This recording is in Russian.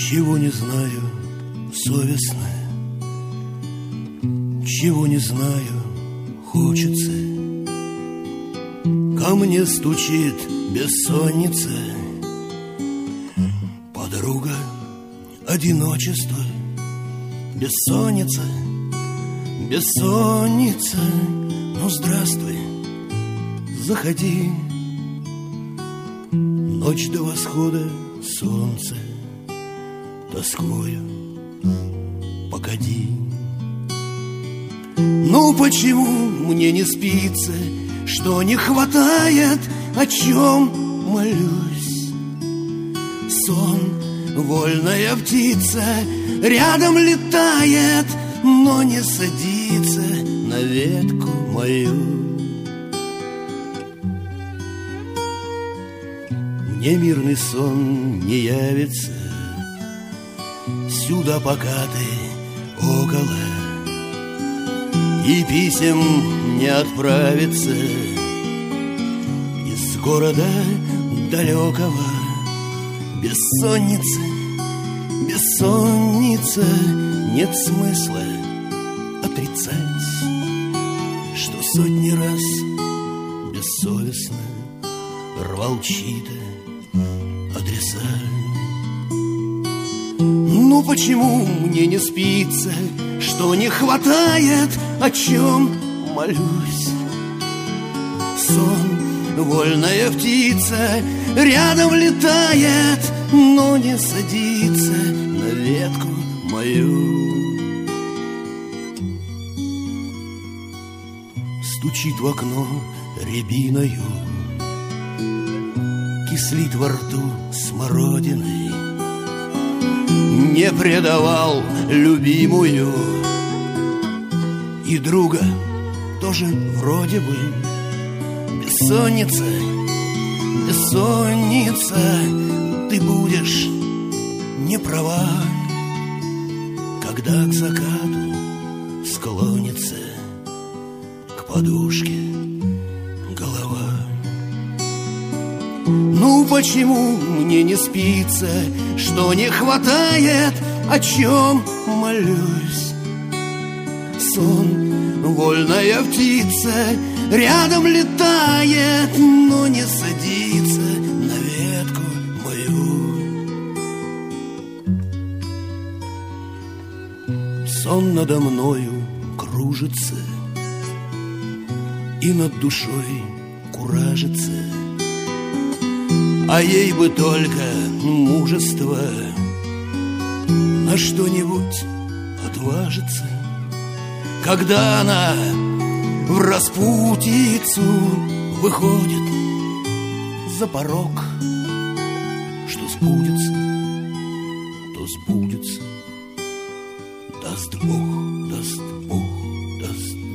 Чего не знаю, совестно, чего не знаю, хочется. Ко мне стучит бессонница, подруга одиночества. Бессонница, бессонница, ну здравствуй, заходи. Ночь до восхода солнца, тоскую, погоди. Ну почему мне не спится, что не хватает, о чем молюсь? Сон, вольная птица, рядом летает, но не садится на ветку мою. Мне мирный сон не явится сюда, пока ты около, и писем не отправится из города далекого. Бессонница, бессонница, нет смысла отрицать, что сотни раз бессовестно рвал чьи-то адреса. Ну почему мне не спится, что не хватает, о чем молюсь? Сон, вольная птица, рядом летает, но не садится на ветку мою. Стучит в окно рябиною, кислит во рту смородиной. Не предавал любимую и друга тоже вроде бы. Бессонница, бессонница, ты будешь не права, когда к закату склонится к подушке голова. Ну почему мне не спится, что не хватает, о чем молюсь? Сон, вольная птица, рядом летает, но не садится на ветку мою. Сон надо мною кружится и над душой куражится, а ей бы только мужество на что-нибудь отважиться, когда она в распутицу выходит за порог. Что сбудется, то сбудется, даст Бог, даст Бог, даст